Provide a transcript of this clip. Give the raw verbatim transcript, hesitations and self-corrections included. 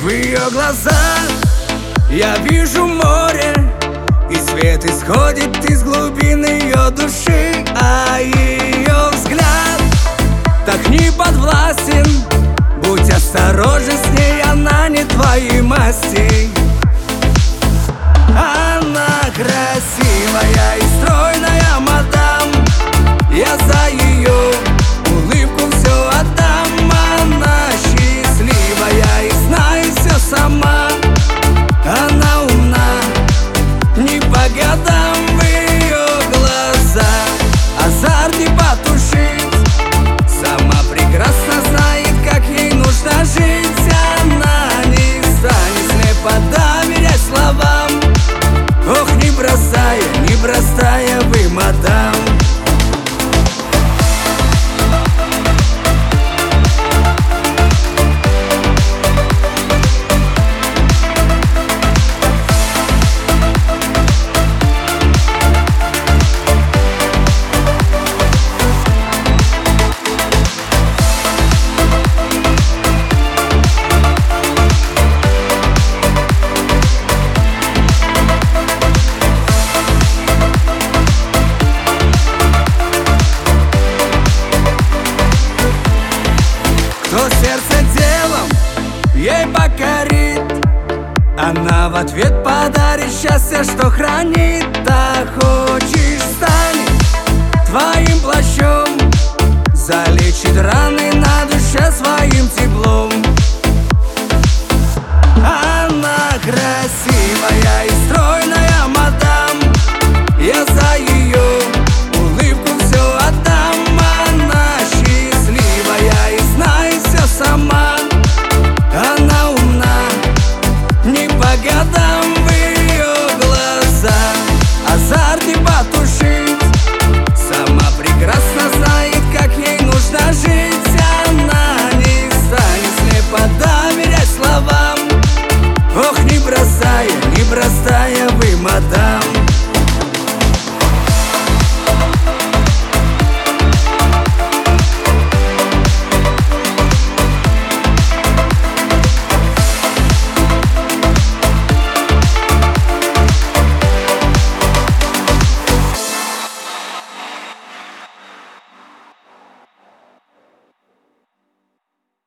В ее глазах я вижу море, и свет исходит из глубин ее души. А ее взгляд так не подвластен. Будь осторожен с ней, она не твоей масти. Она красивая и стройная мадам, я за ее улыбку все отдам. Она счастливая и знает все сама. Она умна, не по годам. В ее глазах азарт не потушить. Сама прекрасно знает, как ей нужно жить. Она не станет слепо доверять словам. Ох, непростая, непростая вы, мадам. Кто сердце делом ей покорит, она в ответ подарит счастье, что хранит. А хочешь, станет твоим плащом, залечит раны на душе своим теплом. Она красивая и стройная мадам, я за ее улыбку все отдам. Она счастливая и знает все сама. Она умна, не по годам. В ее глазах азарт не потушить. Сама прекрасно знает, как ей нужно жить. Она не станет слепо доверять словам. Ох, непростая, непростая вы, мадам.